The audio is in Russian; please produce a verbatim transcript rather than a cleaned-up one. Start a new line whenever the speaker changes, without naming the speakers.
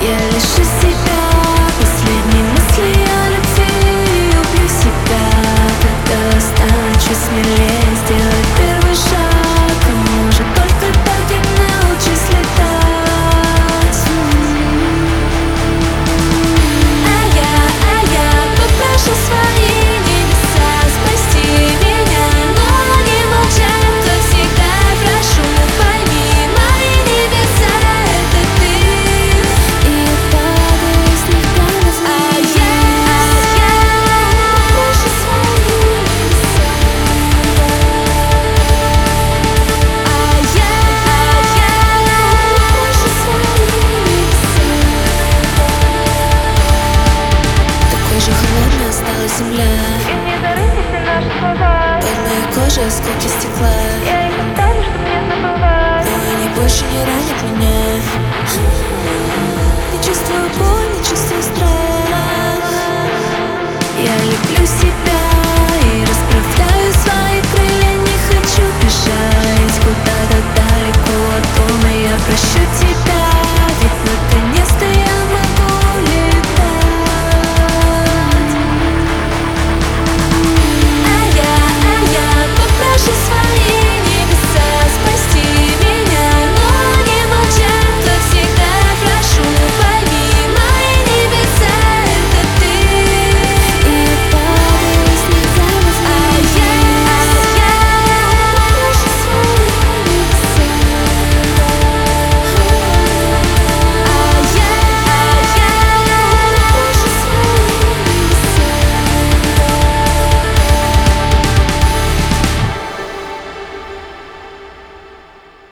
Я лишу себя последней мысли о любви. Убью себя, когда стану чуть смелее сделать первый шаг. А может, только так я научусь летать. А я, а я попрошу свои небеса спасти меня, но не молчат, как всегда. Прошу, пойми, мои небеса — это ты. И я падаю с них прямо в низ. А я, а я попрошу свои небеса. А я, а я попрошу свои небеса. Такой же холодной осталась земля.
И не зарытись наши слова.
Под моей кожей осколки стекла.
Я их оставлю, чтоб не забывать.
Но они больше не ранят меня.